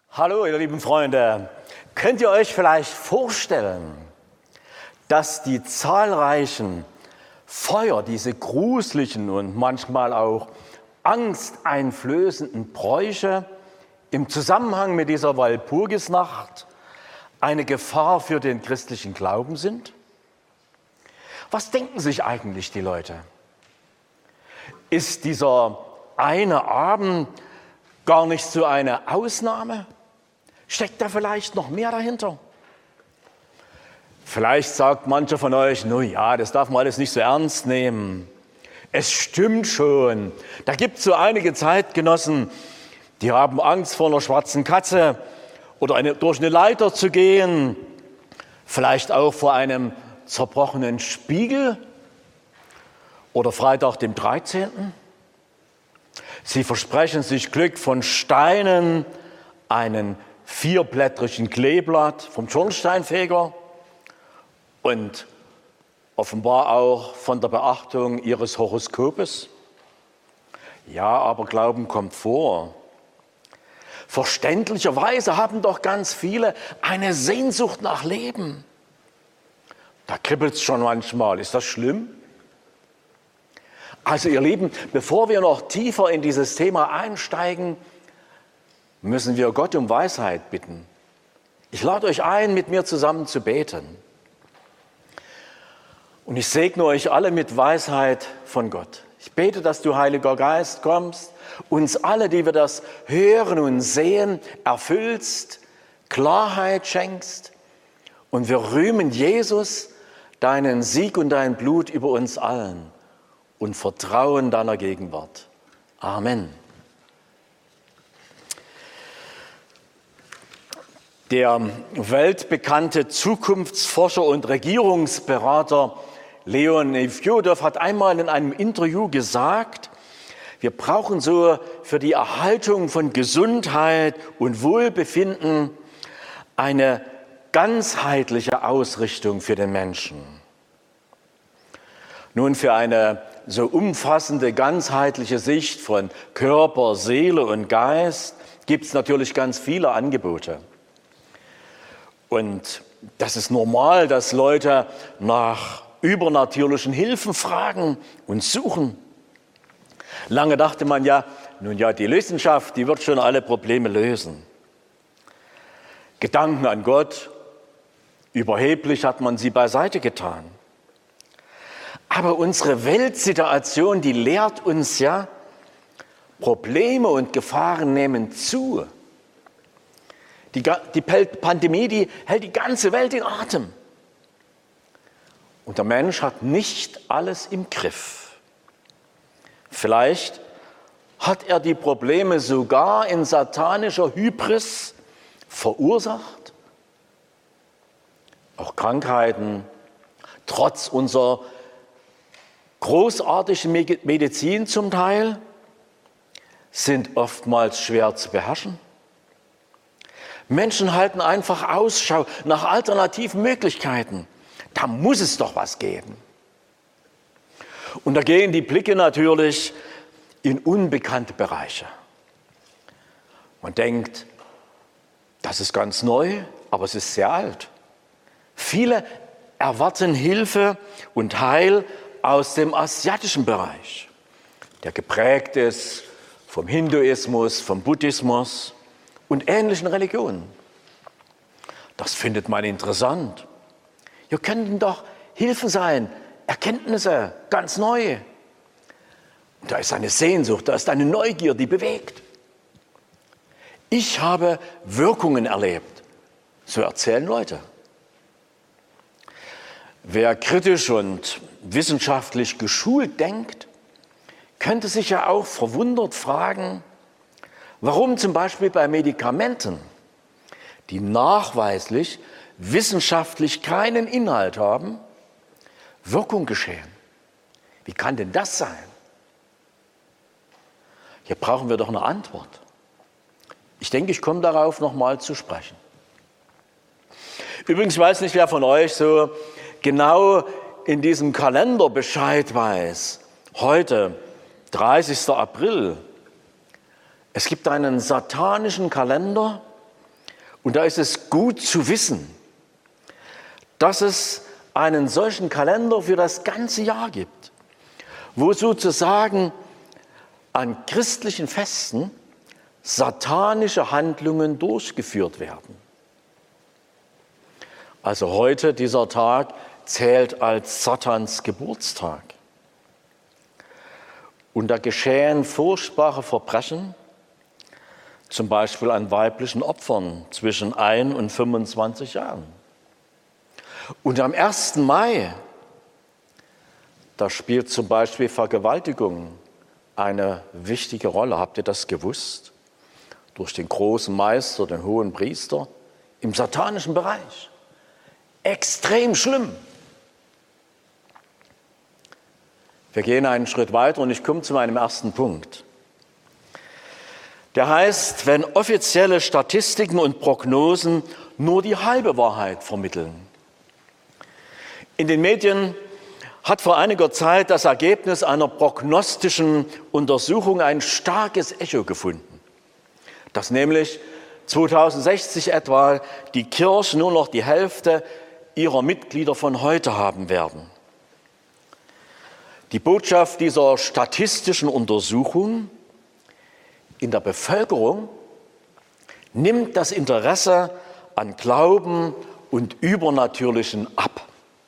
Hallo, ihr lieben Freunde. Könnt ihr euch vielleicht vorstellen, dass die zahlreichen Feuer, diese gruseligen und manchmal auch angsteinflößenden Bräuche im Zusammenhang mit dieser Walpurgisnacht eine Gefahr für den christlichen Glauben sind? Was denken sich eigentlich die Leute? Ist dieser eine Abend gar nicht so eine Ausnahme? Steckt da vielleicht noch mehr dahinter? Vielleicht sagt mancher von euch, nun ja, das darf man alles nicht so ernst nehmen. Es stimmt schon. Da gibt es so einige Zeitgenossen, die haben Angst vor einer schwarzen Katze oder durch eine Leiter zu gehen, vielleicht auch vor einem zerbrochenen Spiegel oder Freitag dem 13. Sie versprechen sich Glück von Steinen, einen vierblättrigen Kleeblatt vom Schornsteinfeger und offenbar auch von der Beachtung ihres Horoskopes. Ja, aber Glauben kommt vor. Verständlicherweise haben doch ganz viele eine Sehnsucht nach Leben. Da kribbelt es schon manchmal. Ist das schlimm? Also ihr Lieben, bevor wir noch tiefer in dieses Thema einsteigen, müssen wir Gott um Weisheit bitten. Ich lade euch ein, mit mir zusammen zu beten. Und ich segne euch alle mit Weisheit von Gott. Ich bete, dass du, Heiliger Geist, kommst, uns alle, die wir das hören und sehen, erfüllst, Klarheit schenkst. Und wir rühmen Jesus, deinen Sieg und dein Blut über uns allen und vertrauen deiner Gegenwart. Amen. Der weltbekannte Zukunftsforscher und Regierungsberater Leonid Fjodor hat einmal in einem Interview gesagt, wir brauchen so für die Erhaltung von Gesundheit und Wohlbefinden eine ganzheitliche Ausrichtung für den Menschen. Nun, für eine so umfassende, ganzheitliche Sicht von Körper, Seele und Geist gibt es natürlich ganz viele Angebote. Und das ist normal, dass Leute nach übernatürlichen Hilfen fragen und suchen. Lange dachte man ja, nun ja, die Wissenschaft, die wird schon alle Probleme lösen. Gedanken an Gott, überheblich hat man sie beiseite getan. Aber unsere Weltsituation, die lehrt uns ja, Probleme und Gefahren nehmen zu. Die Pandemie, die hält die ganze Welt in Atem. Und der Mensch hat nicht alles im Griff. Vielleicht hat er die Probleme sogar in satanischer Hybris verursacht. Auch Krankheiten, trotz unserer großartigen Medizin zum Teil, sind oftmals schwer zu beherrschen. Menschen halten einfach Ausschau nach alternativen Möglichkeiten. Da muss es doch was geben. Und da gehen die Blicke natürlich in unbekannte Bereiche. Man denkt, das ist ganz neu, aber es ist sehr alt. Viele erwarten Hilfe und Heil aus dem asiatischen Bereich, der geprägt ist vom Hinduismus, vom Buddhismus und ähnlichen Religionen. Das findet man interessant. Hier könnten doch Hilfen sein, Erkenntnisse, ganz neu. Und da ist eine Sehnsucht, da ist eine Neugier, die bewegt. Ich habe Wirkungen erlebt, so erzählen Leute. Wer kritisch und wissenschaftlich geschult denkt, könnte sich ja auch verwundert fragen, warum zum Beispiel bei Medikamenten, die nachweislich wissenschaftlich keinen Inhalt haben, Wirkung geschehen. Wie kann denn das sein? Hier brauchen wir doch eine Antwort. Ich denke, ich komme darauf nochmal zu sprechen. Übrigens weiß nicht, wer von euch so genau in diesem Kalender Bescheid weiß. Heute, 30. April. Es gibt einen satanischen Kalender, Und da ist es gut zu wissen, dass es einen solchen Kalender für das ganze Jahr gibt, wo sozusagen an christlichen Festen satanische Handlungen durchgeführt werden. Also heute, dieser Tag, zählt als Satans Geburtstag. Und da geschehen furchtbare Verbrechen, zum Beispiel an weiblichen Opfern zwischen 1 und 25 Jahren. Und am 1. Mai, da spielt zum Beispiel Vergewaltigung eine wichtige Rolle. Habt ihr das gewusst? Durch den großen Meister, den hohen Priester, im satanischen Bereich. Extrem schlimm. Wir gehen einen Schritt weiter und ich komme zu meinem ersten Punkt. Der heißt, wenn offizielle Statistiken und Prognosen nur die halbe Wahrheit vermitteln. In den Medien hat vor einiger Zeit das Ergebnis einer prognostischen Untersuchung ein starkes Echo gefunden, dass nämlich 2060 etwa die Kirchen nur noch die Hälfte ihrer Mitglieder von heute haben werden. Die Botschaft dieser statistischen Untersuchung: in der Bevölkerung nimmt das Interesse an Glauben und Übernatürlichen ab.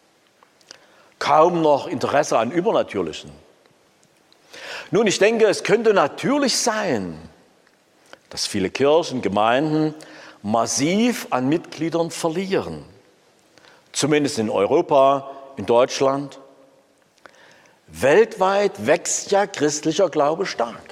Kaum noch Interesse an Übernatürlichen. Nun, ich denke, es könnte natürlich sein, dass viele Kirchen, Gemeinden massiv an Mitgliedern verlieren. Zumindest in Europa, in Deutschland. Weltweit wächst ja christlicher Glaube stark.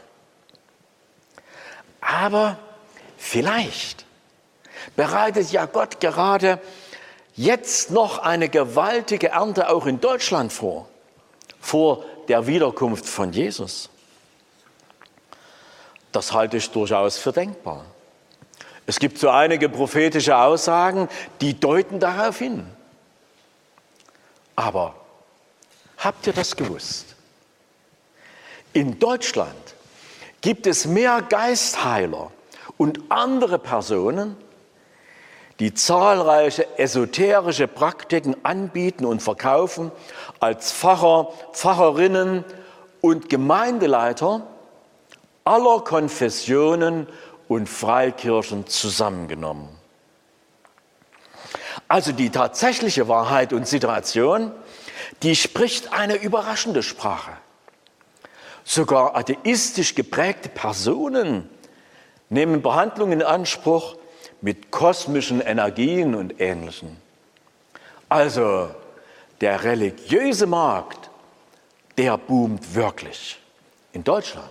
Aber vielleicht bereitet ja Gott gerade jetzt noch eine gewaltige Ernte auch in Deutschland vor der Wiederkunft von Jesus. Das halte ich durchaus für denkbar. Es gibt so einige prophetische Aussagen, die deuten darauf hin. Aber habt ihr das gewusst? In Deutschland gibt es mehr Geistheiler und andere Personen, die zahlreiche esoterische Praktiken anbieten und verkaufen, als Pfarrer, Pfarrerinnen und Gemeindeleiter aller Konfessionen und Freikirchen zusammengenommen. Also die tatsächliche Wahrheit und Situation, die spricht eine überraschende Sprache. Sogar atheistisch geprägte Personen nehmen Behandlungen in Anspruch mit kosmischen Energien und Ähnlichem. Also der religiöse Markt, der boomt wirklich in Deutschland.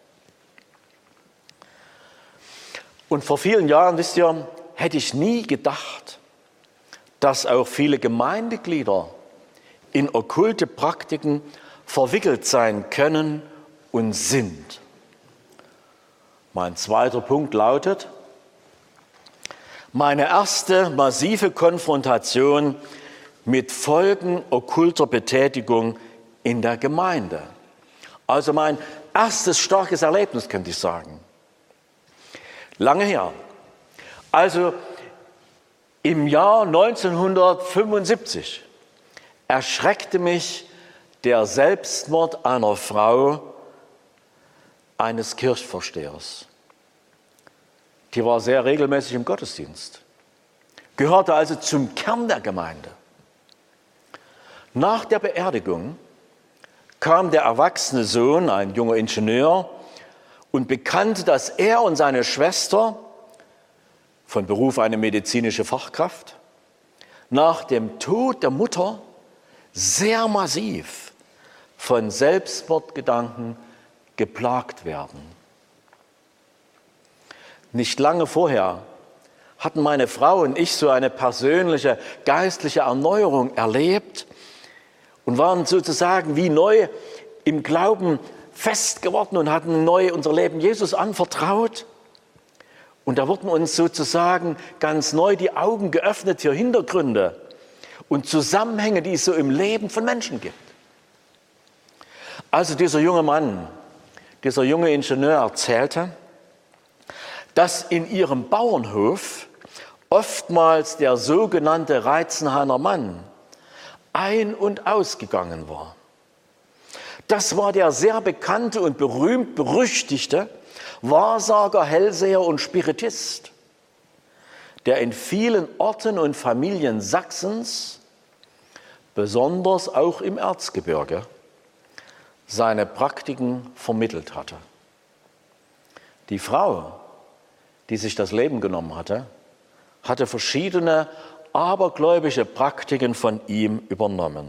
Und vor vielen Jahren, wisst ihr, hätte ich nie gedacht, dass auch viele Gemeindeglieder in okkulte Praktiken verwickelt sein können und sind. Mein zweiter Punkt lautet: Meine erste massive Konfrontation mit Folgen okkulter Betätigung in der Gemeinde. Also mein erstes starkes Erlebnis, könnte ich sagen. Lange her. Also im Jahr 1975 erschreckte mich der Selbstmord einer Frau, eines Kirchenvorstehers. Die war sehr regelmäßig im Gottesdienst, gehörte also zum Kern der Gemeinde. Nach der Beerdigung kam der erwachsene Sohn, ein junger Ingenieur, und bekannte, dass er und seine Schwester, von Beruf eine medizinische Fachkraft, nach dem Tod der Mutter sehr massiv von Selbstmordgedanken geplagt werden. Nicht lange vorher hatten meine Frau und ich so eine persönliche geistliche Erneuerung erlebt und waren sozusagen wie neu im Glauben fest geworden und hatten neu unser Leben Jesus anvertraut. Und da wurden uns sozusagen ganz neu die Augen geöffnet für Hintergründe und Zusammenhänge, die es so im Leben von Menschen gibt. Also dieser junge Mann, dieser junge Ingenieur erzählte, dass in ihrem Bauernhof oftmals der sogenannte Reizenhainer Mann, ein- und ausgegangen war. Das war der sehr bekannte und berühmt-berüchtigte Wahrsager, Hellseher und Spiritist, der in vielen Orten und Familien Sachsens, besonders auch im Erzgebirge, seine Praktiken vermittelt hatte. Die Frau, die sich das Leben genommen hatte, hatte verschiedene abergläubische Praktiken von ihm übernommen.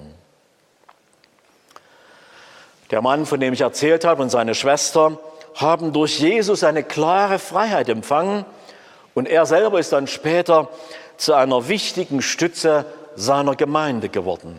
Der Mann, von dem ich erzählt habe, und seine Schwester haben durch Jesus eine klare Freiheit empfangen und er selber ist dann später zu einer wichtigen Stütze seiner Gemeinde geworden.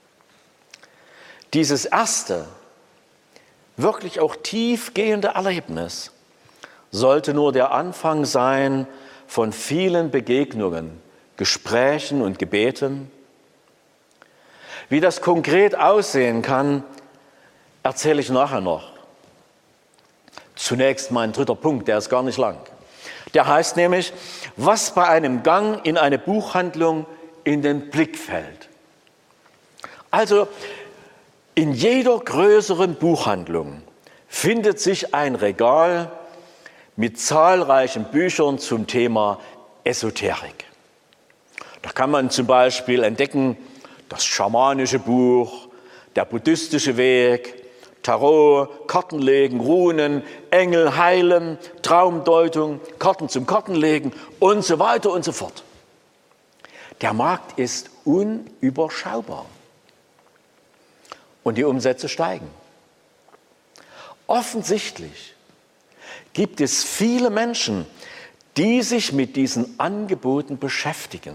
Dieses erste, wirklich auch tiefgehende Erlebnis sollte nur der Anfang sein von vielen Begegnungen, Gesprächen und Gebeten. Wie das konkret aussehen kann, erzähle ich nachher noch. Zunächst mein dritter Punkt, der ist gar nicht lang. Der heißt nämlich, was bei einem Gang in eine Buchhandlung in den Blick fällt. Also in jeder größeren Buchhandlung findet sich ein Regal mit zahlreichen Büchern zum Thema Esoterik. Da kann man zum Beispiel entdecken das schamanische Buch, der buddhistische Weg, Tarot, Kartenlegen, Runen, Engel, Heilen, Traumdeutung, Karten zum Kartenlegen und so weiter und so fort. Der Markt ist unüberschaubar und die Umsätze steigen. Offensichtlich gibt es viele Menschen, die sich mit diesen Angeboten beschäftigen.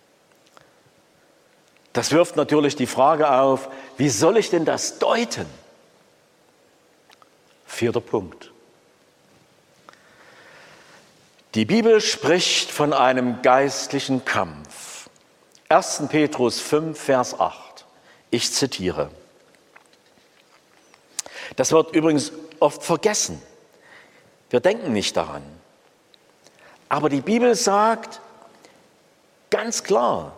Das wirft natürlich die Frage auf, wie soll ich denn das deuten? Vierter Punkt. Die Bibel spricht von einem geistlichen Kampf. 1. Petrus 5, Vers 8. Ich zitiere. Das wird übrigens oft vergessen. Wir denken nicht daran. Aber die Bibel sagt ganz klar,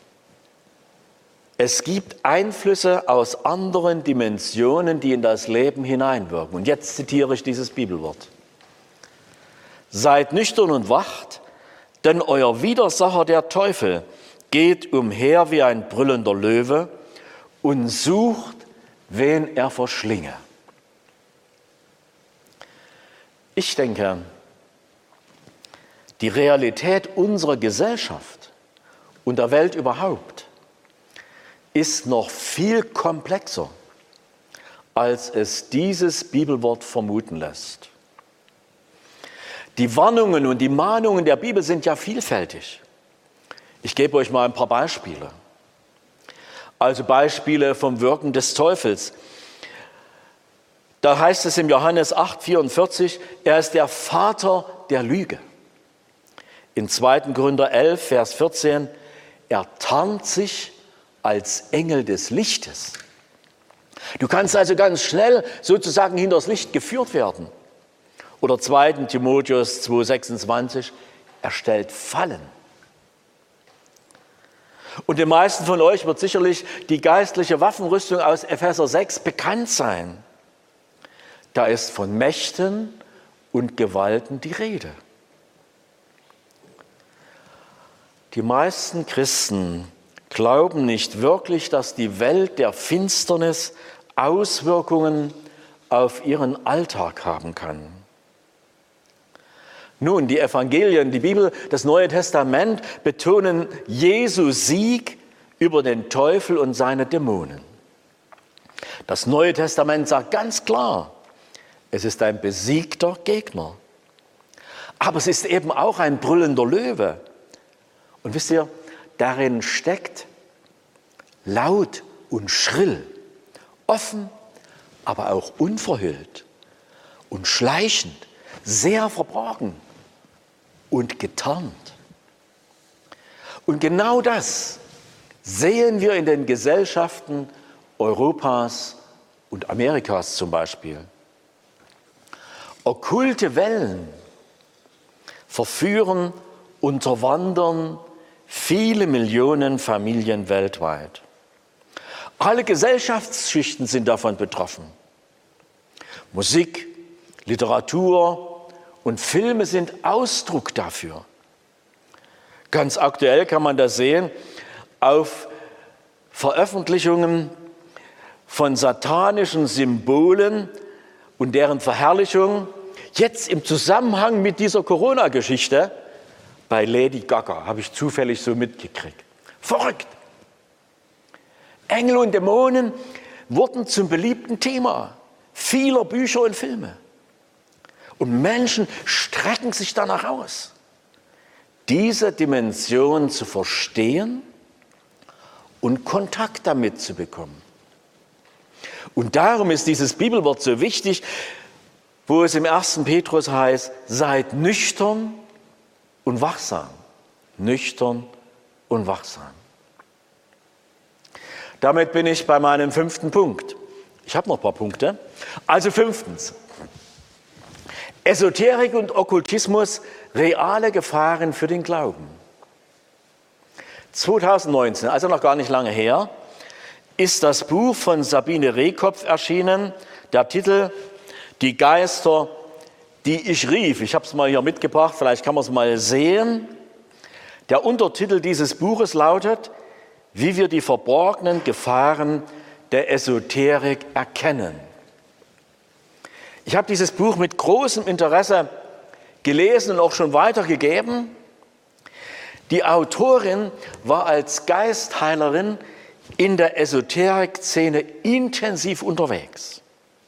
es gibt Einflüsse aus anderen Dimensionen, die in das Leben hineinwirken. Und jetzt zitiere ich dieses Bibelwort. Seid nüchtern und wacht, denn euer Widersacher, der Teufel, geht umher wie ein brüllender Löwe und sucht, wen er verschlinge. Ich denke, die Realität unserer Gesellschaft und der Welt überhaupt ist noch viel komplexer, als es dieses Bibelwort vermuten lässt. Die Warnungen und die Mahnungen der Bibel sind ja vielfältig. Ich gebe euch mal ein paar Beispiele. Also Beispiele vom Wirken des Teufels. Da heißt es im Johannes 8,44, er ist der Vater der Lüge. In 2. Korinther 11, Vers 14, er tarnt sich als Engel des Lichtes. Du kannst also ganz schnell sozusagen hinters Licht geführt werden. Oder 2. Timotheus 2,26, er stellt Fallen. Und den meisten von euch wird sicherlich die geistliche Waffenrüstung aus Epheser 6 bekannt sein. Da ist von Mächten und Gewalten die Rede. Die meisten Christen glauben nicht wirklich, dass die Welt der Finsternis Auswirkungen auf ihren Alltag haben kann. Nun, die Evangelien, die Bibel, das Neue Testament betonen Jesu Sieg über den Teufel und seine Dämonen. Das Neue Testament sagt ganz klar, es ist ein besiegter Gegner. Aber es ist eben auch ein brüllender Löwe. Und wisst ihr, darin steckt laut und schrill, offen, aber auch unverhüllt und schleichend, sehr verborgen und getarnt. Und genau das sehen wir in den Gesellschaften Europas und Amerikas zum Beispiel. Okkulte Wellen verführen unterwandern viele Millionen Familien weltweit. Alle Gesellschaftsschichten sind davon betroffen. Musik, Literatur und Filme sind Ausdruck dafür. Ganz aktuell kann man das sehen auf Veröffentlichungen von satanischen Symbolen und deren Verherrlichung, jetzt im Zusammenhang mit dieser Corona-Geschichte bei Lady Gaga, habe ich zufällig so mitgekriegt. Verrückt! Engel und Dämonen wurden zum beliebten Thema vieler Bücher und Filme. Und Menschen strecken sich danach aus, diese Dimension zu verstehen und Kontakt damit zu bekommen. Und darum ist dieses Bibelwort so wichtig, wo es im 1. Petrus heißt, seid nüchtern und wachsam. Nüchtern und wachsam. Damit bin ich bei meinem 5. Punkt. Ich habe noch ein paar Punkte. Also 5. Esoterik und Okkultismus, reale Gefahren für den Glauben. 2019, also noch gar nicht lange her, ist das Buch von Sabine Rehkopf erschienen, der Titel Die Geister, die ich rief. Ich habe es mal hier mitgebracht, vielleicht kann man es mal sehen. Der Untertitel dieses Buches lautet, wie wir die verborgenen Gefahren der Esoterik erkennen. Ich habe dieses Buch mit großem Interesse gelesen und auch schon weitergegeben. Die Autorin war als Geistheilerin in der Esoterik-Szene intensiv unterwegs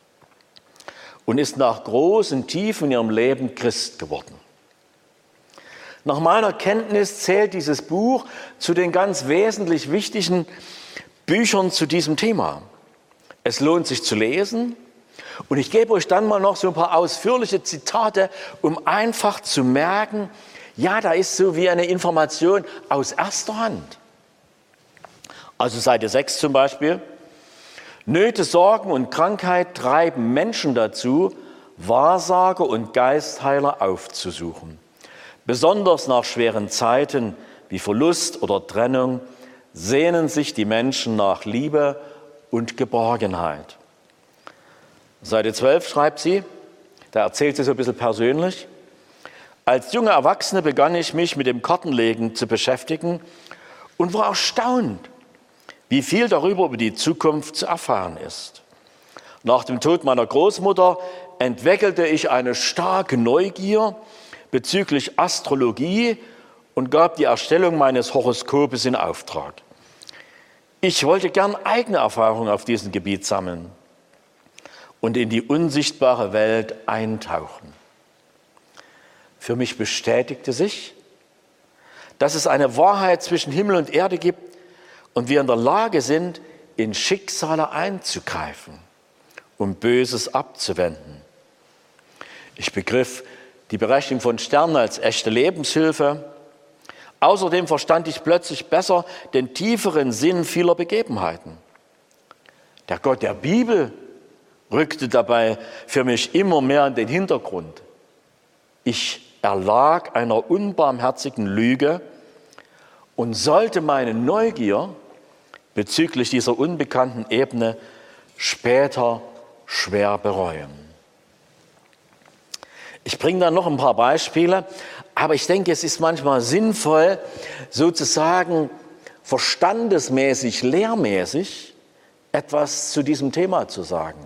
und ist nach großen Tiefen in ihrem Leben Christ geworden. Nach meiner Kenntnis zählt dieses Buch zu den ganz wesentlich wichtigen Büchern zu diesem Thema. Es lohnt sich zu lesen und ich gebe euch dann mal noch so ein paar ausführliche Zitate, um einfach zu merken, ja, da ist so wie eine Information aus erster Hand. Also Seite 6 zum Beispiel. Nöte, Sorgen und Krankheit treiben Menschen dazu, Wahrsager und Geistheiler aufzusuchen. Besonders nach schweren Zeiten wie Verlust oder Trennung sehnen sich die Menschen nach Liebe und Geborgenheit. Seite 12 schreibt sie, da erzählt sie so ein bisschen persönlich, als junge Erwachsene begann ich mich mit dem Kartenlegen zu beschäftigen und war erstaunt, wie viel darüber über die Zukunft zu erfahren ist. Nach dem Tod meiner Großmutter entwickelte ich eine starke Neugier bezüglich Astrologie und gab die Erstellung meines Horoskopes in Auftrag. Ich wollte gern eigene Erfahrungen auf diesem Gebiet sammeln und in die unsichtbare Welt eintauchen. Für mich bestätigte sich, dass es eine Wahrheit zwischen Himmel und Erde gibt und wir in der Lage sind, in Schicksale einzugreifen, um Böses abzuwenden. Ich begriff die Berechnung von Sternen als echte Lebenshilfe. Außerdem verstand ich plötzlich besser den tieferen Sinn vieler Begebenheiten. Der Gott der Bibel rückte dabei für mich immer mehr in den Hintergrund. Ich erlag einer unbarmherzigen Lüge und sollte meine Neugier bezüglich dieser unbekannten Ebene später schwer bereuen. Ich bringe dann noch ein paar Beispiele, aber ich denke, es ist manchmal sinnvoll, sozusagen verstandesmäßig, lehrmäßig etwas zu diesem Thema zu sagen.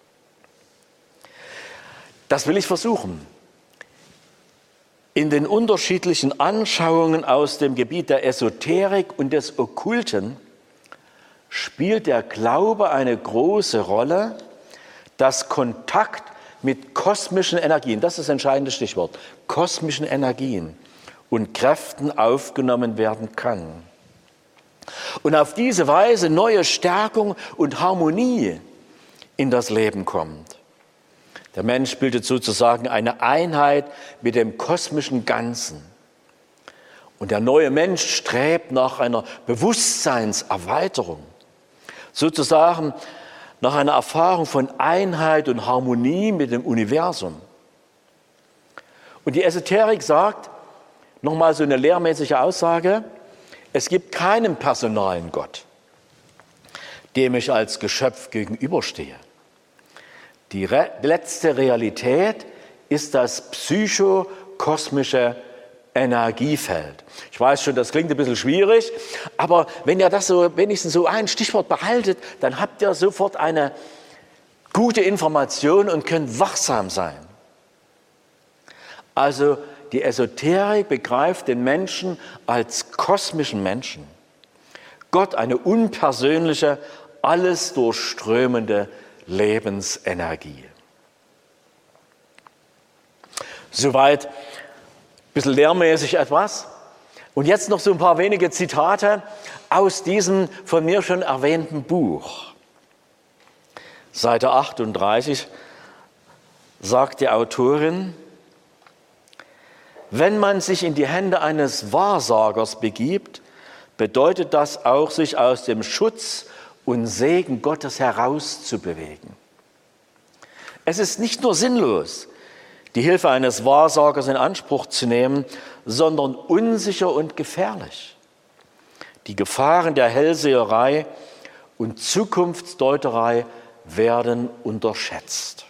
Das will ich versuchen. In den unterschiedlichen Anschauungen aus dem Gebiet der Esoterik und des Okkulten spielt der Glaube eine große Rolle, dass Kontakt mit kosmischen Energien, das ist das entscheidende Stichwort, kosmischen Energien und Kräften aufgenommen werden kann. Und auf diese Weise neue Stärkung und Harmonie in das Leben kommt. Der Mensch bildet sozusagen eine Einheit mit dem kosmischen Ganzen. Und der neue Mensch strebt nach einer Bewusstseinserweiterung, sozusagen nach einer Erfahrung von Einheit und Harmonie mit dem Universum. Und die Esoterik sagt, Nochmal so eine lehrmäßige Aussage. Es gibt keinen personalen Gott, dem ich als Geschöpf gegenüberstehe. Die letzte Realität ist das psychokosmische Energiefeld. Ich weiß schon, das klingt ein bisschen schwierig, aber wenn ihr das so wenigstens so ein Stichwort behaltet, dann habt ihr sofort eine gute Information und könnt wachsam sein. Also die Esoterik begreift den Menschen als kosmischen Menschen. Gott eine unpersönliche, alles durchströmende Lebensenergie. Soweit ein bisschen lehrmäßig etwas. Und jetzt noch so ein paar wenige Zitate aus diesem von mir schon erwähnten Buch. Seite 38 sagt die Autorin: Wenn man sich in die Hände eines Wahrsagers begibt, bedeutet das auch, sich aus dem Schutz und Segen Gottes herauszubewegen. Es ist nicht nur sinnlos, die Hilfe eines Wahrsagers in Anspruch zu nehmen, sondern unsicher und gefährlich. Die Gefahren der Hellseherei und Zukunftsdeuterei werden unterschätzt.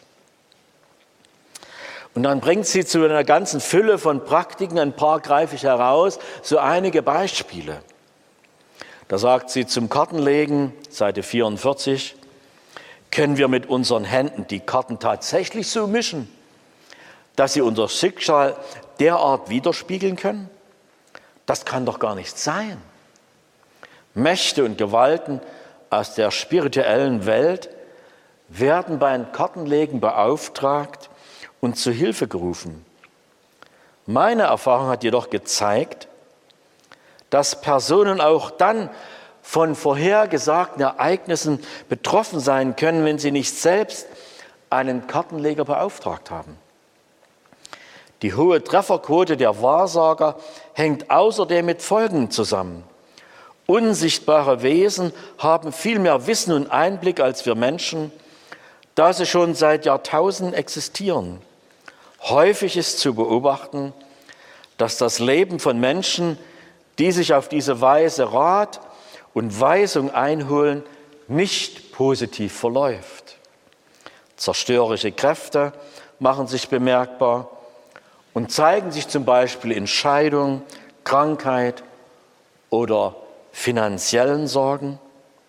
Und dann bringt sie zu einer ganzen Fülle von Praktiken, ein paar greife ich heraus, so einige Beispiele. Da sagt sie zum Kartenlegen, Seite 44, können wir mit unseren Händen die Karten tatsächlich so mischen, dass sie unser Schicksal derart widerspiegeln können? Das kann doch gar nicht sein. Mächte und Gewalten aus der spirituellen Welt werden beim Kartenlegen beauftragt und zu Hilfe gerufen. Meine Erfahrung hat jedoch gezeigt, dass Personen auch dann von vorhergesagten Ereignissen betroffen sein können, wenn sie nicht selbst einen Kartenleger beauftragt haben. Die hohe Trefferquote der Wahrsager hängt außerdem mit Folgendem zusammen. Unsichtbare Wesen haben viel mehr Wissen und Einblick als wir Menschen, da sie schon seit Jahrtausenden existieren. Häufig ist zu beobachten, dass das Leben von Menschen, die sich auf diese Weise Rat und Weisung einholen, nicht positiv verläuft. Zerstörerische Kräfte machen sich bemerkbar und zeigen sich zum Beispiel in Scheidung, Krankheit oder finanziellen Sorgen.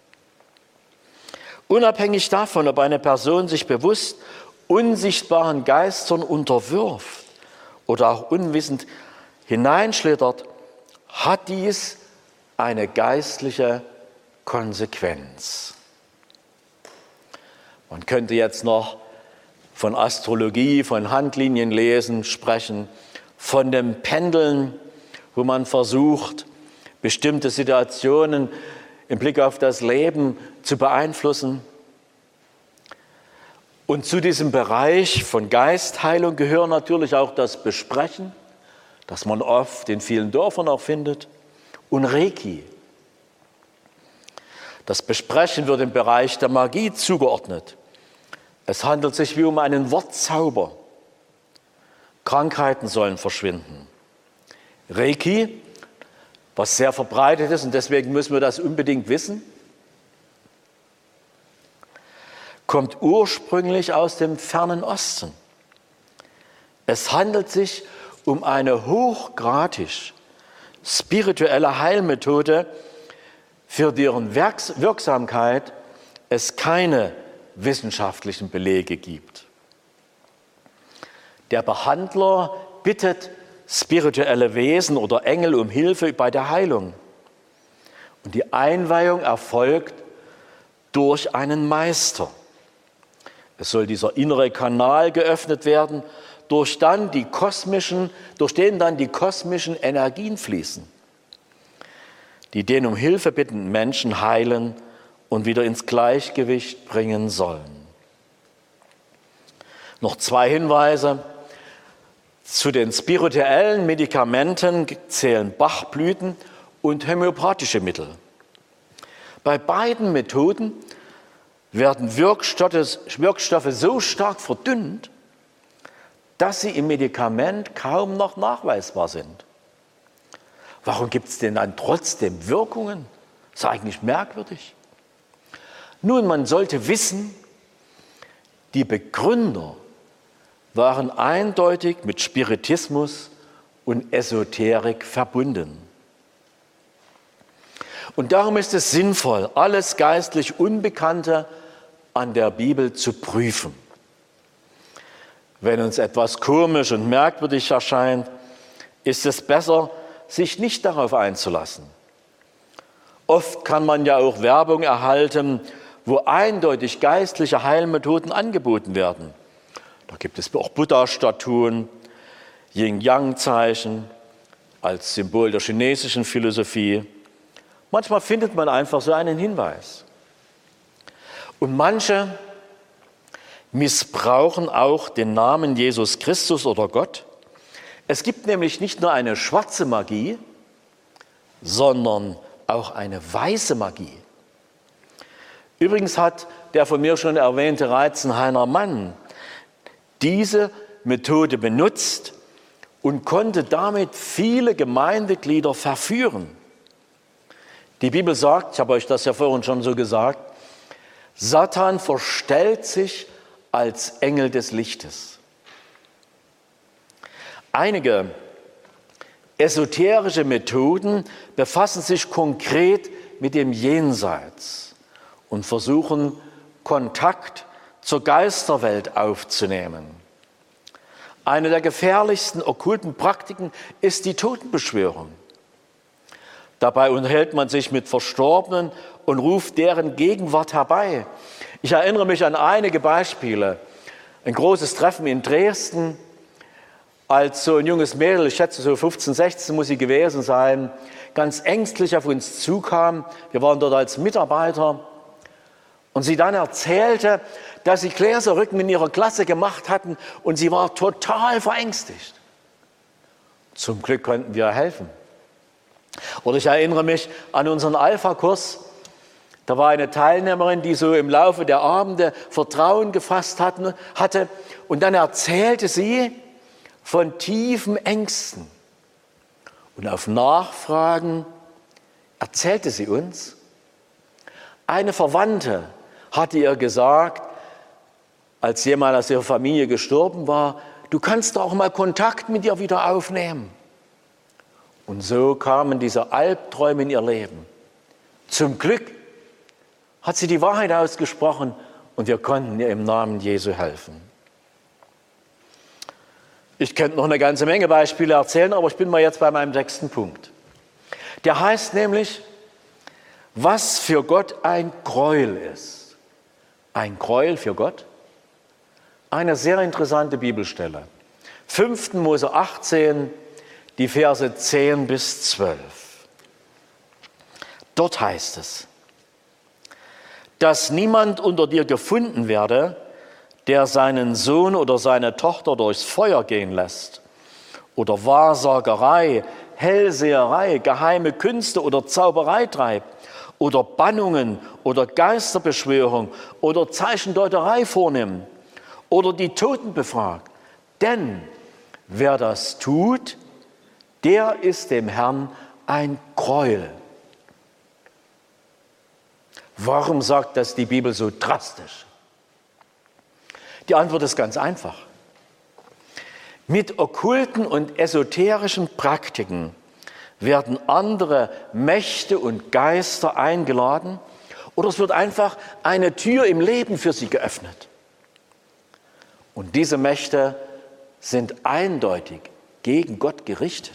Unabhängig davon, ob eine Person sich bewusst unsichtbaren Geistern unterwirft oder auch unwissend hineinschlittert, hat dies eine geistliche Konsequenz. Man könnte jetzt noch von Astrologie, von Handlinienlesen sprechen, von dem Pendeln, wo man versucht, bestimmte Situationen im Blick auf das Leben zu beeinflussen. Und zu diesem Bereich von Geistheilung gehören natürlich auch das Besprechen, das man oft in vielen Dörfern auch findet, und Reiki. Das Besprechen wird im Bereich der Magie zugeordnet. Es handelt sich wie um einen Wortzauber. Krankheiten sollen verschwinden. Reiki, was sehr verbreitet ist, und deswegen müssen wir das unbedingt wissen, kommt ursprünglich aus dem fernen Osten. Es handelt sich um eine hochgradig spirituelle Heilmethode, für deren Wirksamkeit es keine wissenschaftlichen Belege gibt. Der Behandler bittet spirituelle Wesen oder Engel um Hilfe bei der Heilung. Und die Einweihung erfolgt durch einen Meister. Es soll dieser innere Kanal geöffnet werden, durch den dann die kosmischen Energien fließen, die den um Hilfe bittenden Menschen heilen und wieder ins Gleichgewicht bringen sollen. Noch 2 Hinweise. Zu den spirituellen Medikamenten zählen Bachblüten und homöopathische Mittel. Bei beiden Methoden werden Wirkstoffe so stark verdünnt, dass sie im Medikament kaum noch nachweisbar sind. Warum gibt es denn dann trotzdem Wirkungen? Das ist eigentlich merkwürdig. Nun, man sollte wissen, die Begründer waren eindeutig mit Spiritismus und Esoterik verbunden. Und darum ist es sinnvoll, alles geistlich Unbekannte an der Bibel zu prüfen. Wenn uns etwas komisch und merkwürdig erscheint, ist es besser, sich nicht darauf einzulassen. Oft kann man ja auch Werbung erhalten, wo eindeutig geistliche Heilmethoden angeboten werden. Da gibt es auch Buddha-Statuen, Yin-Yang-Zeichen als Symbol der chinesischen Philosophie. Manchmal findet man einfach so einen Hinweis. Und manche missbrauchen auch den Namen Jesus Christus oder Gott. Es gibt nämlich nicht nur eine schwarze Magie, sondern auch eine weiße Magie. Übrigens hat der von mir schon erwähnte Reizenhainer Mann diese Methode benutzt und konnte damit viele Gemeindeglieder verführen. Die Bibel sagt, ich habe euch das ja vorhin schon so gesagt, Satan verstellt sich als Engel des Lichtes. Einige esoterische Methoden befassen sich konkret mit dem Jenseits und versuchen, Kontakt zur Geisterwelt aufzunehmen. Eine der gefährlichsten okkulten Praktiken ist die Totenbeschwörung. Dabei unterhält man sich mit Verstorbenen und ruft deren Gegenwart herbei. Ich erinnere mich an einige Beispiele. Ein großes Treffen in Dresden, als so ein junges Mädel, ich schätze so 15, 16 muss sie gewesen sein, ganz ängstlich auf uns zukam. Wir waren dort als Mitarbeiter. Und sie dann erzählte, dass sie Gläserrücken in ihrer Klasse gemacht hatten und sie war total verängstigt. Zum Glück konnten wir helfen. Oder ich erinnere mich an unseren Alpha-Kurs. Da war eine Teilnehmerin, die so im Laufe der Abende Vertrauen gefasst hatte. Und dann erzählte sie von tiefen Ängsten. Und auf Nachfragen erzählte sie uns, eine Verwandte hatte ihr gesagt, als jemand aus ihrer Familie gestorben war, du kannst doch auch mal Kontakt mit ihr wieder aufnehmen. Und so kamen diese Albträume in ihr Leben. Zum Glück hat sie die Wahrheit ausgesprochen und wir konnten ihr im Namen Jesu helfen. Ich könnte noch eine ganze Menge Beispiele erzählen, aber ich bin mal jetzt bei meinem 6. Punkt. Der heißt nämlich, was für Gott ein Gräuel ist. Ein Gräuel für Gott? Eine sehr interessante Bibelstelle. 5. Mose 18, die Verse 10 bis 12. Dort heißt es, dass niemand unter dir gefunden werde, der seinen Sohn oder seine Tochter durchs Feuer gehen lässt oder Wahrsagerei, Hellseherei, geheime Künste oder Zauberei treibt oder Bannungen oder Geisterbeschwörung oder Zeichendeuterei vornimmt oder die Toten befragt. Denn wer das tut, der ist dem Herrn ein Gräuel. Warum sagt das die Bibel so drastisch? Die Antwort ist ganz einfach. Mit okkulten und esoterischen Praktiken werden andere Mächte und Geister eingeladen oder es wird einfach eine Tür im Leben für sie geöffnet. Und diese Mächte sind eindeutig gegen Gott gerichtet.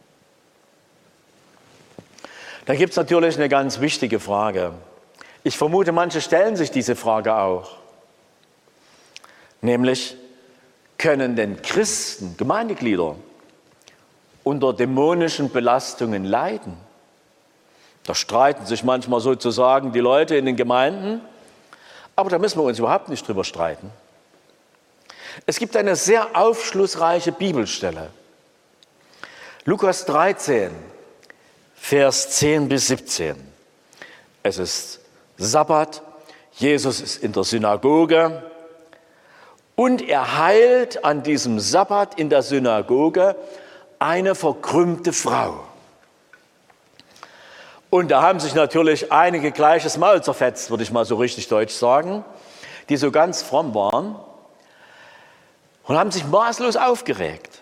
Da gibt es natürlich eine ganz wichtige Frage. Ich vermute, manche stellen sich diese Frage auch. Nämlich, können denn Christen, Gemeindeglieder, unter dämonischen Belastungen leiden? Da streiten sich manchmal sozusagen die Leute in den Gemeinden, aber da müssen wir uns überhaupt nicht drüber streiten. Es gibt eine sehr aufschlussreiche Bibelstelle. Lukas 13, Vers 10 bis 17. Es ist Sabbat, Jesus ist in der Synagoge und er heilt an diesem Sabbat in der Synagoge eine verkrümmte Frau. Und da haben sich natürlich einige gleiches Maul zerfetzt, würde ich mal so richtig deutsch sagen, die so ganz fromm waren und haben sich maßlos aufgeregt.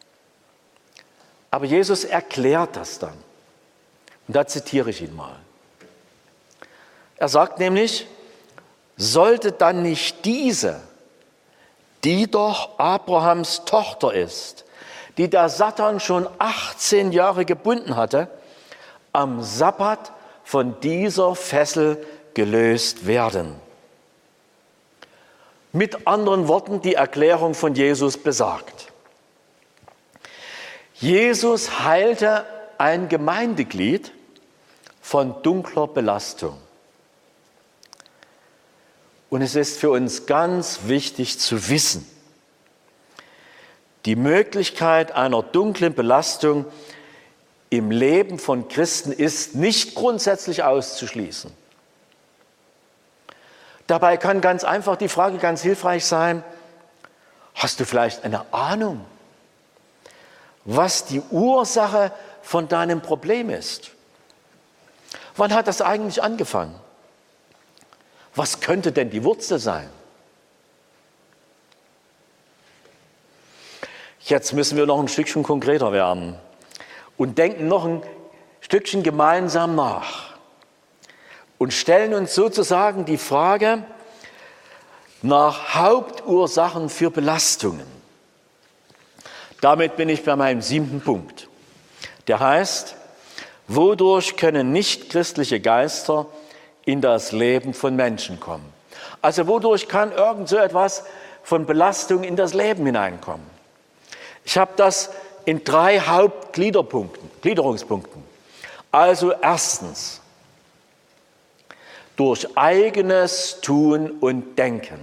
Aber Jesus erklärt das dann. Und da zitiere ich ihn mal. Er sagt nämlich, sollte dann nicht diese, die doch Abrahams Tochter ist, die der Satan schon 18 Jahre gebunden hatte, am Sabbat von dieser Fessel gelöst werden. Mit anderen Worten, die Erklärung von Jesus besagt: Jesus heilte ein Gemeindeglied von dunkler Belastung. Und es ist für uns ganz wichtig zu wissen, die Möglichkeit einer dunklen Belastung im Leben von Christen ist nicht grundsätzlich auszuschließen. Dabei kann ganz einfach die Frage ganz hilfreich sein: Hast du vielleicht eine Ahnung, was die Ursache von deinem Problem ist? Wann hat das eigentlich angefangen? Was könnte denn die Wurzel sein? Jetzt müssen wir noch ein Stückchen konkreter werden und denken noch ein Stückchen gemeinsam nach und stellen uns sozusagen die Frage nach Hauptursachen für Belastungen. Damit bin ich bei meinem 7. Punkt. Der heißt, wodurch können nichtchristliche Geister in das Leben von Menschen kommen? Also wodurch kann irgend so etwas von Belastung in das Leben hineinkommen? Ich habe das in 3 Hauptgliederungspunkten. Also erstens, durch eigenes Tun und Denken.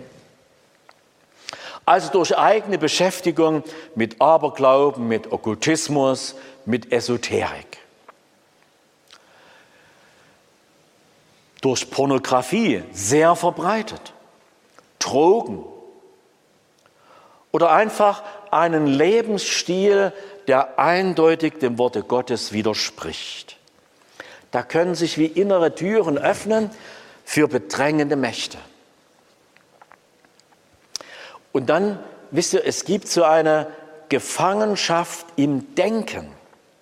Also durch eigene Beschäftigung mit Aberglauben, mit Okkultismus, mit Esoterik. Durch Pornografie, sehr verbreitet. Drogen. Oder einfach einen Lebensstil, der eindeutig dem Worte Gottes widerspricht. Da können sich wie innere Türen öffnen für bedrängende Mächte. Und dann, wisst ihr, es gibt so eine Gefangenschaft im Denken.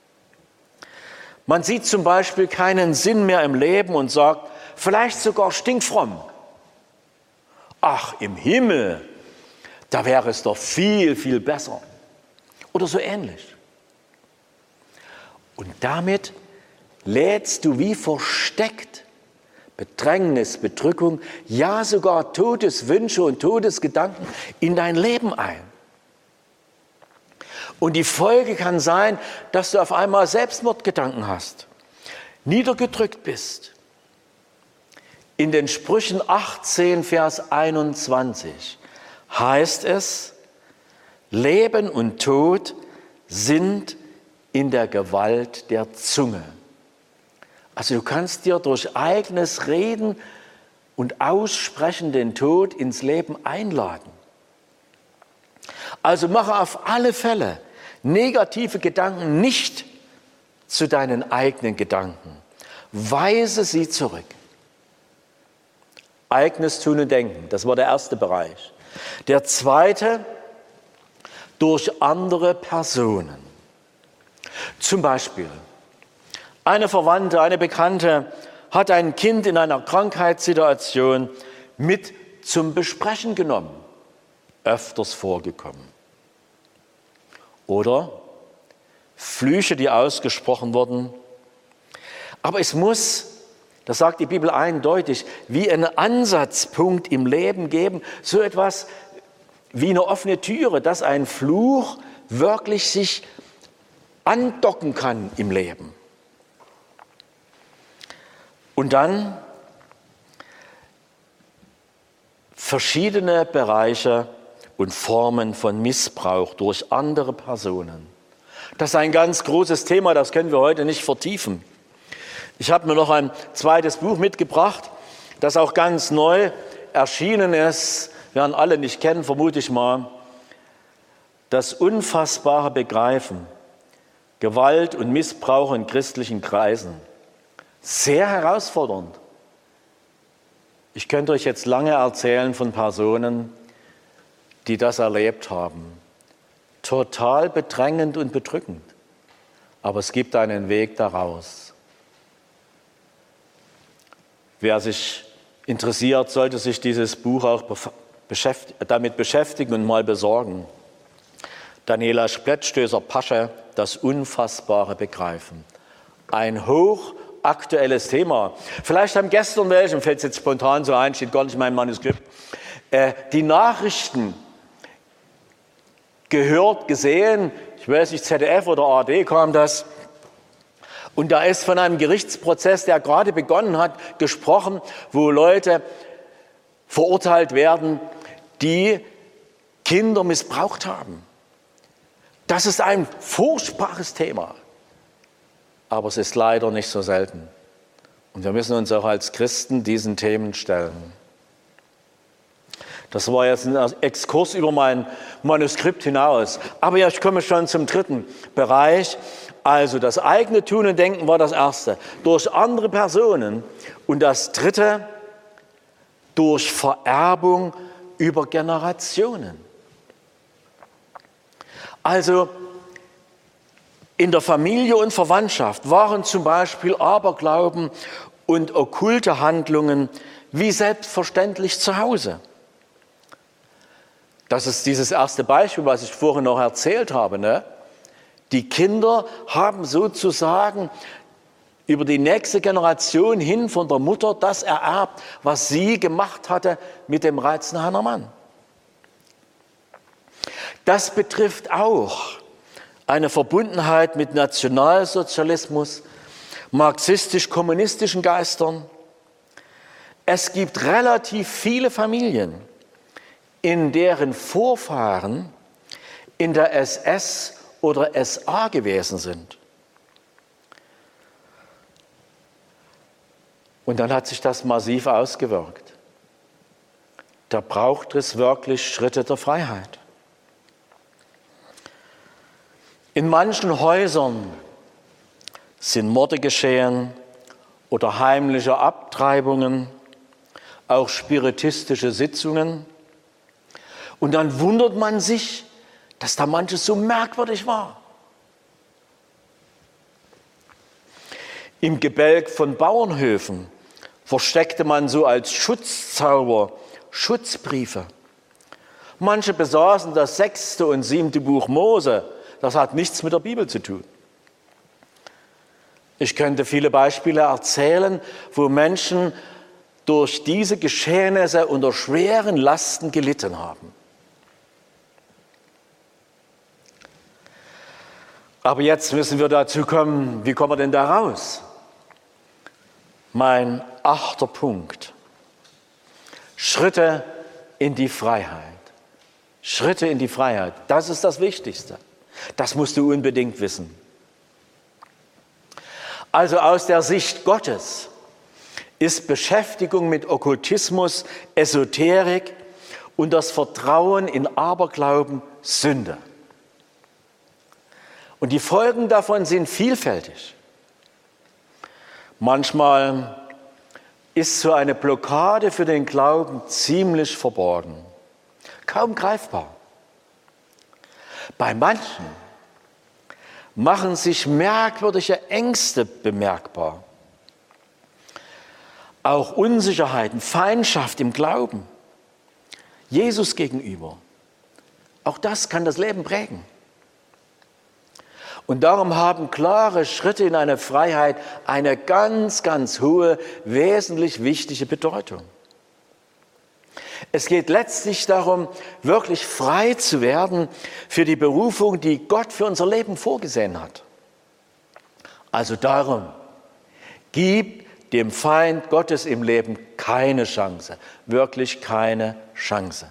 Man sieht zum Beispiel keinen Sinn mehr im Leben und sagt, vielleicht sogar stinkfromm: Ach, im Himmel, da wäre es doch viel, viel besser. Oder so ähnlich. Und damit lädst du wie versteckt Bedrängnis, Bedrückung, ja sogar Todeswünsche und Todesgedanken in dein Leben ein. Und die Folge kann sein, dass du auf einmal Selbstmordgedanken hast, niedergedrückt bist. In den Sprüchen 18, Vers 21 heißt es, Leben und Tod sind in der Gewalt der Zunge. Also du kannst dir durch eigenes Reden und Aussprechen den Tod ins Leben einladen. Also mache auf alle Fälle negative Gedanken nicht zu deinen eigenen Gedanken. Weise sie zurück. Eigenes Tun und Denken, das war der erste Bereich. Der zweite, durch andere Personen. Zum Beispiel, eine Verwandte, eine Bekannte hat ein Kind in einer Krankheitssituation mit zum Besprechen genommen. Öfters vorgekommen. Oder Flüche, die ausgesprochen wurden. Aber es muss, das sagt die Bibel eindeutig, wie einen Ansatzpunkt im Leben geben, so etwas wie eine offene Türe, dass ein Fluch wirklich sich andocken kann im Leben. Und dann verschiedene Bereiche und Formen von Missbrauch durch andere Personen. Das ist ein ganz großes Thema, das können wir heute nicht vertiefen. Ich habe mir noch ein zweites Buch mitgebracht, das auch ganz neu erschienen ist. Werden alle nicht kennen, vermute ich mal. Das unfassbare Begreifen, Gewalt und Missbrauch in christlichen Kreisen Sehr herausfordernd. Ich könnte euch jetzt lange erzählen von Personen, die das erlebt haben. Total bedrängend und bedrückend. Aber es gibt einen Weg daraus. Wer sich interessiert, sollte sich dieses Buch auch damit beschäftigen und mal besorgen. Daniela Splettstößer-Pasche, Das unfassbare Begreifen. Ein hochaktuelles Thema. Vielleicht haben gestern welche, fällt es jetzt spontan so ein, steht gar nicht in meinem Manuskript, die Nachrichten gehört, gesehen, ich weiß nicht, ZDF oder ARD kam das. Und da ist von einem Gerichtsprozess, der gerade begonnen hat, gesprochen, wo Leute verurteilt werden, die Kinder missbraucht haben. Das ist ein furchtbares Thema. Aber es ist leider nicht so selten. Und wir müssen uns auch als Christen diesen Themen stellen. Das war jetzt ein Exkurs über mein Manuskript hinaus. Aber ja, ich komme schon zum dritten Bereich. Also das eigene Tun und Denken war das erste. Durch andere Personen. Und das dritte, durch Vererbung über Generationen. Also in der Familie und Verwandtschaft waren zum Beispiel Aberglauben und okkulte Handlungen wie selbstverständlich zu Hause. Das ist dieses erste Beispiel, was ich vorhin noch erzählt habe. Ne? Die Kinder haben sozusagen über die nächste Generation hin von der Mutter das ererbt, was sie gemacht hatte mit dem Reizenhainer Mann. Das betrifft auch eine Verbundenheit mit Nationalsozialismus, marxistisch-kommunistischen Geistern. Es gibt relativ viele Familien, in deren Vorfahren in der SS oder SA gewesen sind. Und dann hat sich das massiv ausgewirkt. Da braucht es wirklich Schritte der Freiheit. In manchen Häusern sind Morde geschehen oder heimliche Abtreibungen, auch spiritistische Sitzungen. Und dann wundert man sich, dass da manches so merkwürdig war. Im Gebälk von Bauernhöfen versteckte man so als Schutzzauber Schutzbriefe. Manche besaßen das 6. und 7. Buch Mose. Das hat nichts mit der Bibel zu tun. Ich könnte viele Beispiele erzählen, wo Menschen durch diese Geschehnisse unter schweren Lasten gelitten haben. Aber jetzt müssen wir dazu kommen, wie kommen wir denn da raus? Mein 8. Punkt. Schritte in die Freiheit. Schritte in die Freiheit, das ist das Wichtigste. Das musst du unbedingt wissen. Also aus der Sicht Gottes ist Beschäftigung mit Okkultismus, Esoterik und das Vertrauen in Aberglauben Sünde. Und die Folgen davon sind vielfältig. Manchmal ist so eine Blockade für den Glauben ziemlich verborgen, kaum greifbar. Bei manchen machen sich merkwürdige Ängste bemerkbar. Auch Unsicherheiten, Feindschaft im Glauben, Jesus gegenüber. Auch das kann das Leben prägen. Und darum haben klare Schritte in eine Freiheit eine ganz, ganz hohe, wesentlich wichtige Bedeutung. Es geht letztlich darum, wirklich frei zu werden für die Berufung, die Gott für unser Leben vorgesehen hat. Also darum, gib dem Feind Gottes im Leben keine Chance, wirklich keine Chance.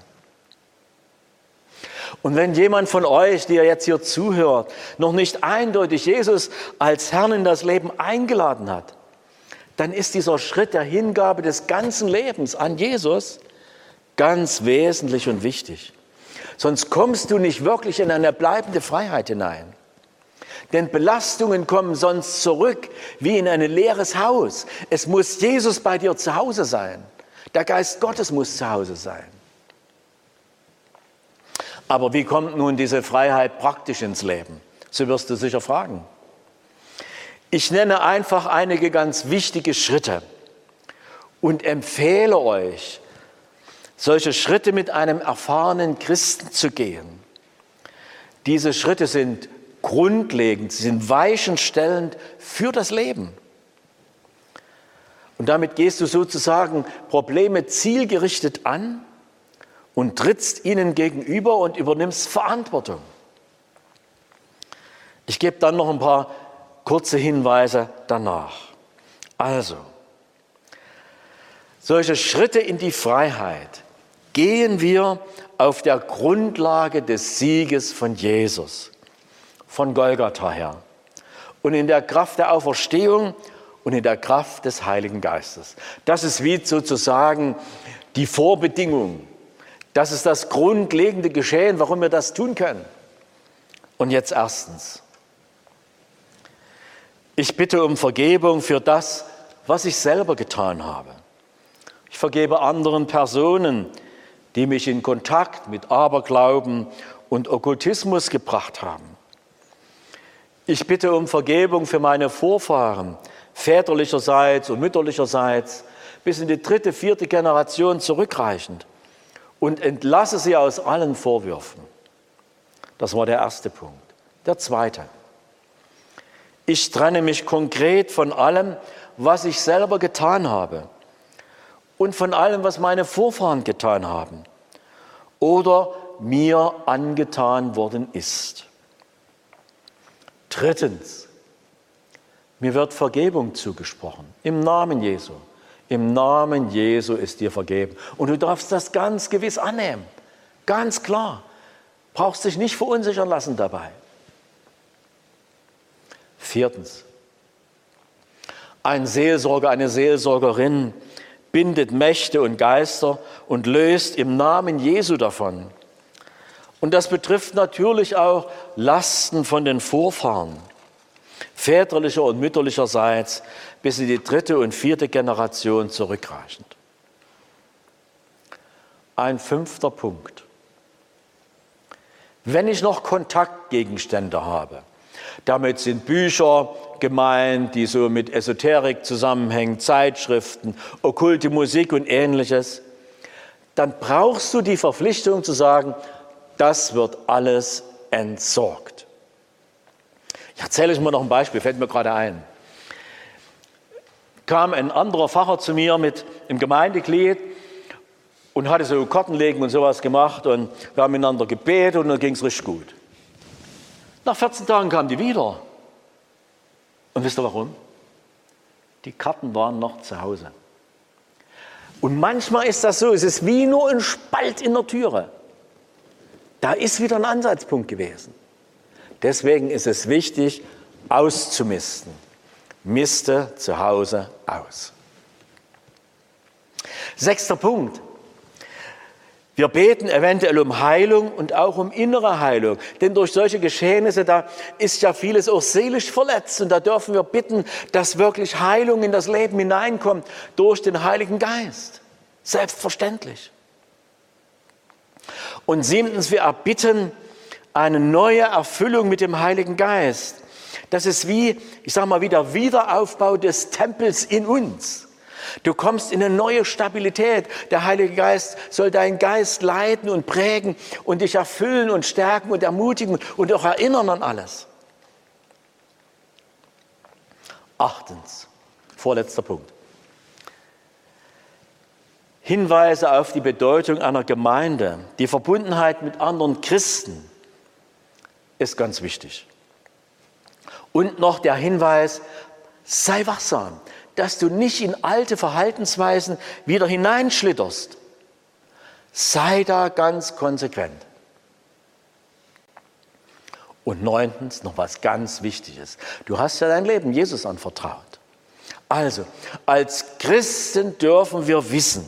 Und wenn jemand von euch, der jetzt hier zuhört, noch nicht eindeutig Jesus als Herrn in das Leben eingeladen hat, dann ist dieser Schritt der Hingabe des ganzen Lebens an Jesus ganz wesentlich und wichtig. Sonst kommst du nicht wirklich in eine bleibende Freiheit hinein. Denn Belastungen kommen sonst zurück wie in ein leeres Haus. Es muss Jesus bei dir zu Hause sein. Der Geist Gottes muss zu Hause sein. Aber wie kommt nun diese Freiheit praktisch ins Leben? So wirst du sicher fragen. Ich nenne einfach einige ganz wichtige Schritte und empfehle euch, solche Schritte mit einem erfahrenen Christen zu gehen. Diese Schritte sind grundlegend, sie sind weichenstellend für das Leben. Und damit gehst du sozusagen Probleme zielgerichtet an und trittst ihnen gegenüber und übernimmst Verantwortung. Ich gebe dann noch ein paar kurze Hinweise danach. Also, solche Schritte in die Freiheit gehen wir auf der Grundlage des Sieges von Jesus, von Golgatha her und in der Kraft der Auferstehung und in der Kraft des Heiligen Geistes. Das ist wie sozusagen die Vorbedingung. Das ist das grundlegende Geschehen, warum wir das tun können. Und jetzt erstens. Ich bitte um Vergebung für das, was ich selber getan habe. Ich vergebe anderen Personen, die mich in Kontakt mit Aberglauben und Okkultismus gebracht haben. Ich bitte um Vergebung für meine Vorfahren, väterlicherseits und mütterlicherseits, bis in die 3., 4. Generation zurückreichend und entlasse sie aus allen Vorwürfen. Das war der erste Punkt. Der zweite. Ich trenne mich konkret von allem, was ich selber getan habe und von allem, was meine Vorfahren getan haben oder mir angetan worden ist. Drittens, mir wird Vergebung zugesprochen, im Namen Jesu. Im Namen Jesu ist dir vergeben. Und du darfst das ganz gewiss annehmen, ganz klar. Brauchst dich nicht verunsichern lassen dabei. Viertens, ein Seelsorger, eine Seelsorgerin bindet Mächte und Geister und löst im Namen Jesu davon. Und das betrifft natürlich auch Lasten von den Vorfahren, väterlicher und mütterlicherseits bis in die 3. und 4. Generation zurückreichend. Ein 5. Punkt. Wenn ich noch Kontaktgegenstände habe, damit sind Bücher gemeint, die so mit Esoterik zusammenhängen, Zeitschriften, okkulte Musik und Ähnliches, dann brauchst du die Verpflichtung zu sagen, das wird alles entsorgt. Ich erzähle euch mal noch ein Beispiel, fällt mir gerade ein. Kam ein anderer Pfarrer zu mir mit einem Gemeindeglied und hatte so Kartenlegen und sowas gemacht und wir haben miteinander gebetet und dann ging es richtig gut. Nach 14 Tagen kamen die wieder. Und wisst ihr warum? Die Karten waren noch zu Hause. Und manchmal ist das so, es ist wie nur ein Spalt in der Türe. Da ist wieder ein Ansatzpunkt gewesen. Deswegen ist es wichtig, auszumisten. Miste zu Hause aus. 6. Punkt. Wir beten eventuell um Heilung und auch um innere Heilung. Denn durch solche Geschehnisse, da ist ja vieles auch seelisch verletzt. Und da dürfen wir bitten, dass wirklich Heilung in das Leben hineinkommt durch den Heiligen Geist. Selbstverständlich. Und 7. wir erbitten eine neue Erfüllung mit dem Heiligen Geist. Das ist wie, ich sage mal, wie der Wiederaufbau des Tempels in uns. Du kommst in eine neue Stabilität. Der Heilige Geist soll deinen Geist leiten und prägen und dich erfüllen und stärken und ermutigen und auch erinnern an alles. 8. vorletzter Punkt. Hinweise auf die Bedeutung einer Gemeinde, die Verbundenheit mit anderen Christen ist ganz wichtig. Und noch der Hinweis, sei wachsam, dass du nicht in alte Verhaltensweisen wieder hineinschlitterst. Sei da ganz konsequent. Und 9. noch was ganz Wichtiges. Du hast ja dein Leben Jesus anvertraut. Also, als Christen dürfen wir wissen,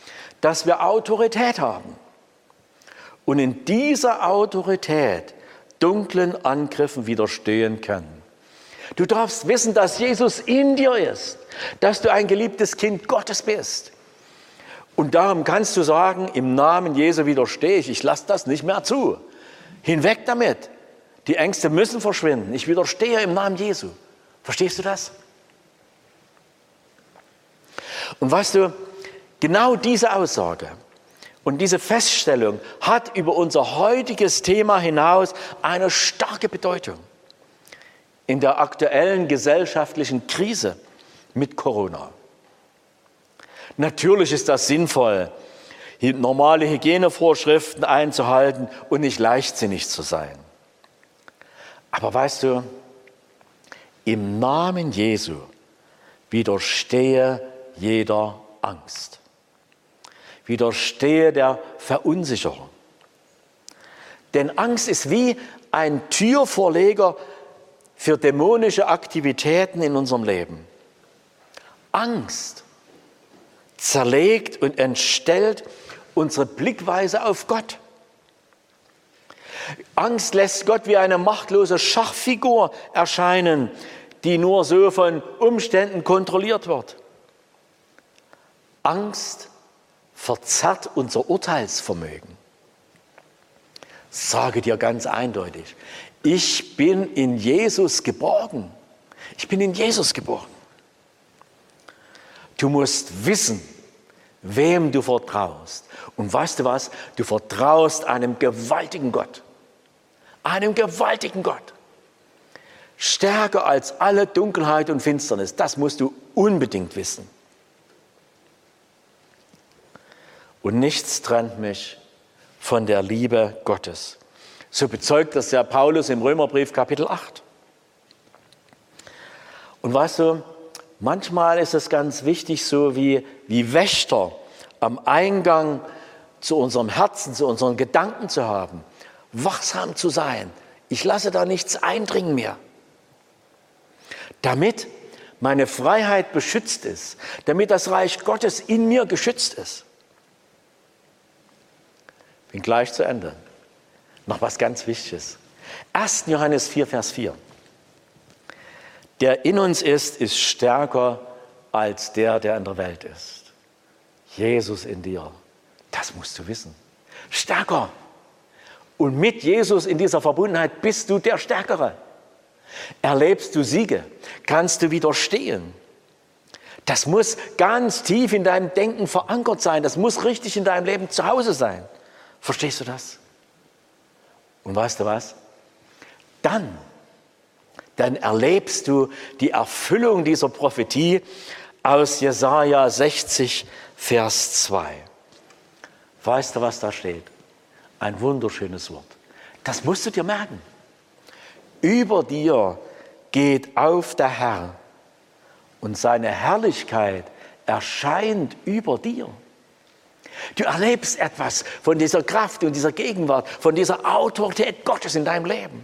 dass wir Autorität haben. Und in dieser Autorität dunklen Angriffen widerstehen können. Du darfst wissen, dass Jesus in dir ist, dass du ein geliebtes Kind Gottes bist. Und darum kannst du sagen, im Namen Jesu widerstehe ich lasse das nicht mehr zu. Hinweg damit. Die Ängste müssen verschwinden. Ich widerstehe im Namen Jesu. Verstehst du das? Und weißt du, genau diese Aussage und diese Feststellung hat über unser heutiges Thema hinaus eine starke Bedeutung in der aktuellen gesellschaftlichen Krise mit Corona. Natürlich ist das sinnvoll, normale Hygienevorschriften einzuhalten und nicht leichtsinnig zu sein. Aber weißt du, im Namen Jesu widerstehe jeder Angst. Widerstehe der Verunsicherung. Denn Angst ist wie ein Türvorleger für dämonische Aktivitäten in unserem Leben. Angst zerlegt und entstellt unsere Blickweise auf Gott. Angst lässt Gott wie eine machtlose Schachfigur erscheinen, die nur so von Umständen kontrolliert wird. Angst verzerrt unser Urteilsvermögen. Sage dir ganz eindeutig, ich bin in Jesus geborgen. Ich bin in Jesus geborgen. Du musst wissen, wem du vertraust. Und weißt du was? Du vertraust einem gewaltigen Gott. Einem gewaltigen Gott. Stärker als alle Dunkelheit und Finsternis. Das musst du unbedingt wissen. Und nichts trennt mich von der Liebe Gottes. So bezeugt das ja Paulus im Römerbrief Kapitel 8. Und weißt du, manchmal ist es ganz wichtig, so wie Wächter am Eingang zu unserem Herzen, zu unseren Gedanken zu haben, wachsam zu sein. Ich lasse da nichts eindringen mehr. Damit meine Freiheit beschützt ist, damit das Reich Gottes in mir geschützt ist. Bin gleich zu Ende. Noch was ganz Wichtiges. 1. Johannes 4, Vers 4. Der in uns ist stärker als der in der Welt ist. Jesus in dir. Das musst du wissen. Stärker. Und mit Jesus in dieser Verbundenheit bist du der Stärkere. Erlebst du Siege? Kannst du widerstehen? Das muss ganz tief in deinem Denken verankert sein. Das muss richtig in deinem Leben zu Hause sein. Verstehst du das? Und weißt du was? Dann erlebst du die Erfüllung dieser Prophetie aus Jesaja 60, Vers 2. Weißt du, was da steht? Ein wunderschönes Wort. Das musst du dir merken. Über dir geht auf der Herr und seine Herrlichkeit erscheint über dir. Du erlebst etwas von dieser Kraft und dieser Gegenwart, von dieser Autorität Gottes in deinem Leben.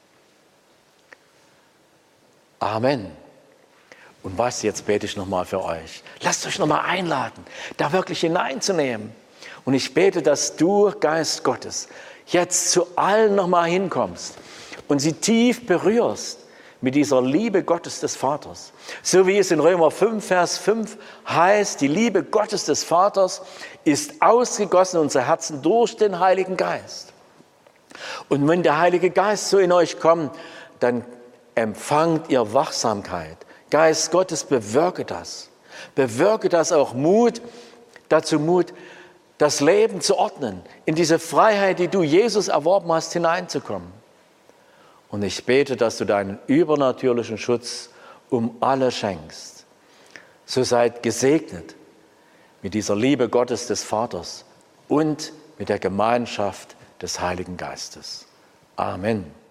Amen. Und was, jetzt bete ich nochmal für euch. Lasst euch nochmal einladen, da wirklich hineinzunehmen. Und ich bete, dass du, Geist Gottes, jetzt zu allen nochmal hinkommst und sie tief berührst mit dieser Liebe Gottes des Vaters. So wie es in Römer 5, Vers 5 heißt, die Liebe Gottes des Vaters ist ausgegossen in unsere Herzen durch den Heiligen Geist. Und wenn der Heilige Geist so in euch kommt, dann empfangt ihr Wachsamkeit. Geist Gottes, bewirke das. Bewirke das auch Mut, das Leben zu ordnen, in diese Freiheit, die du Jesus erworben hast, hineinzukommen. Und ich bete, dass du deinen übernatürlichen Schutz um alle schenkst. So seid gesegnet mit dieser Liebe Gottes des Vaters und mit der Gemeinschaft des Heiligen Geistes. Amen.